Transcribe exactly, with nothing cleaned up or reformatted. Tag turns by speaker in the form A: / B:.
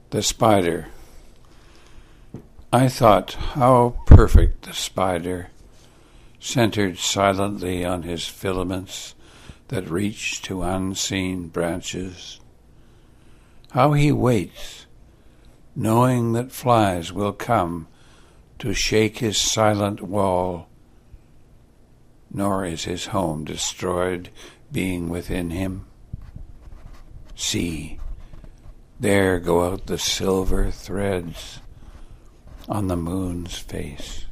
A: The spider. I thought how perfect the spider, centered silently on his filaments that reach to unseen branches. How he waits, knowing that flies will come to shake his silent wall, nor is his home destroyed being within him. See, there go out the silver threads on the moon's face.